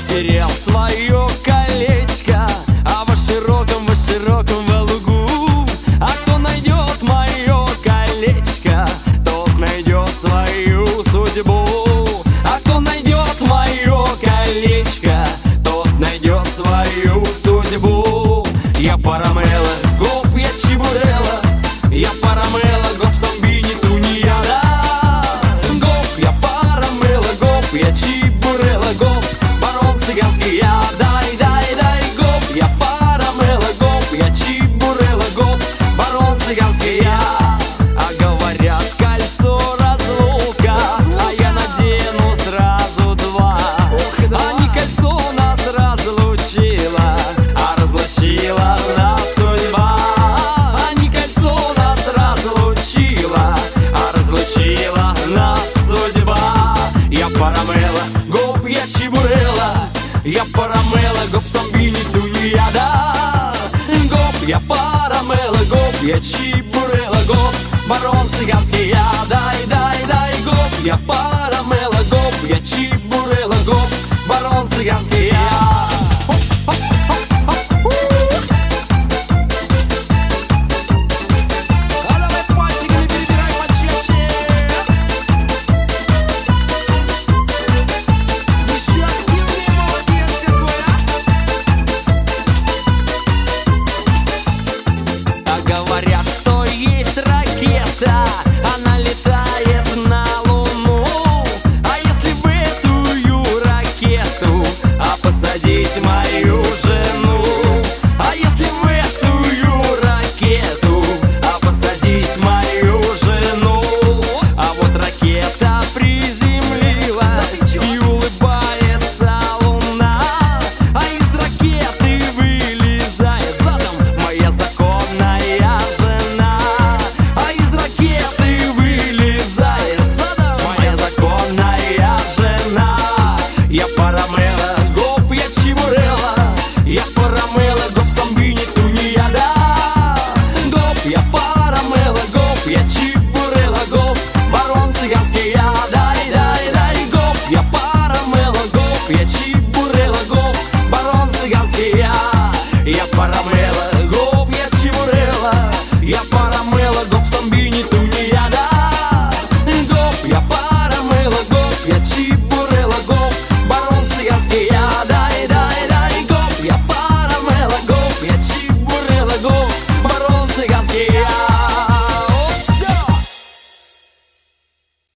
потерял свое колечко, а во широком лугу. А кто найдет мое колечко, тот найдет свою судьбу. А кто найдет мое колечко, тот найдет свою судьбу. Я парамела, гоп, я чебурела, я парамела, гоп, самбини, тунеяда. Гоп, я парамела, гоп, я чебурела, гоп, барон цыганский я. Дай, дай, дай, гоп, я парамела, гоп, я чебурела, гоп, барон цыганский я. А говорят, кольцо разлука, а я надену сразу два. А не кольцо нас разлучило, а разлучила нас судьба. А не кольцо нас разлучила, а разлучила нас судьба. Я парамела, гоп, я чебурела, я парамела, гоп, самбини, тунеяда. Гоп, я парамела, гоп, я чебурела, гоп, барон цыганский я. Дай, дай, дай, гоп, я парамела, гоп, я чебурела, гоп, барон цыганский я. Говорят, что есть ракета, она летает на Луну. А если в эту ракету посадить мою жену? А если в эту ракету посадить мою жену? А вот ракета приземлилась и улыбается луна. А из ракеты вылезает задом моя законная жена. А из ракеты вылезает задом моя законная жена. Я парамела, гоп, я чебурела, я парамела, гоп, самбини, тунеяда. Гоп, я парамела, гоп, я чебурела, гоп, барон цыганский я. Дай, дай, дай, гоп, я парамела, гоп, я чебурела, гоп, барон цыганский я. Я парамела,